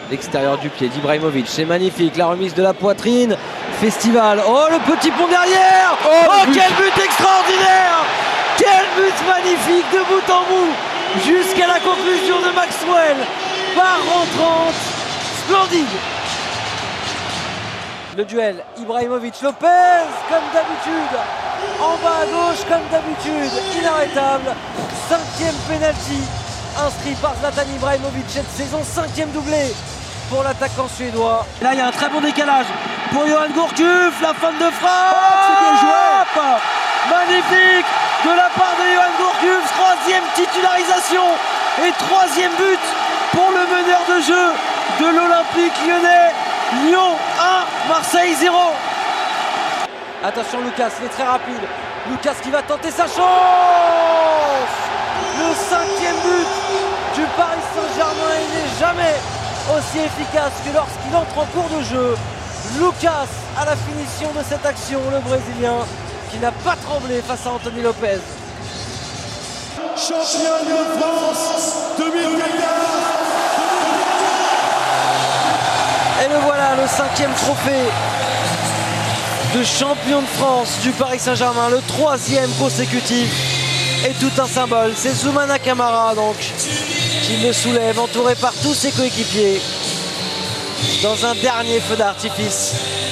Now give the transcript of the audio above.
L'extérieur du pied d'Ibrahimovic, c'est magnifique, la remise de la poitrine, festival. Oh, le petit pont derrière. Oh, quel but extraordinaire. Quel but magnifique de bout en bout jusqu'à la conclusion de Maxwell par rentrante. Splendide. Le duel, Ibrahimovic-Lopez, comme d'habitude, en bas à gauche, comme d'habitude, inarrêtable. 5e penalty inscrit par Zlatan Ibrahimovic cette saison, 5e doublé pour l'attaquant suédois. Et là, il y a un très bon décalage pour Johan Gourcuff, la fin de frappe. Magnifique de la part de Johan Gourcuff, 3e titularisation et 3e but pour le meneur de jeu de l'Olympique Lyonnais. Lyon 1, Marseille 0. Attention Lucas, il est très rapide. Lucas qui va tenter sa chance. Le 5e but du Paris Saint-Germain, il n'est jamais aussi efficace que lorsqu'il entre en cours de jeu. Lucas à la finition de cette action, le Brésilien qui n'a pas tremblé face à Anthony Lopez. Champion de France 2014. Et le voilà, le 5e trophée de champion de France du Paris Saint-Germain, le 3e consécutif. Et tout un symbole, c'est Zoumana Camara donc qui le soulève, entouré par tous ses coéquipiers dans un dernier feu d'artifice.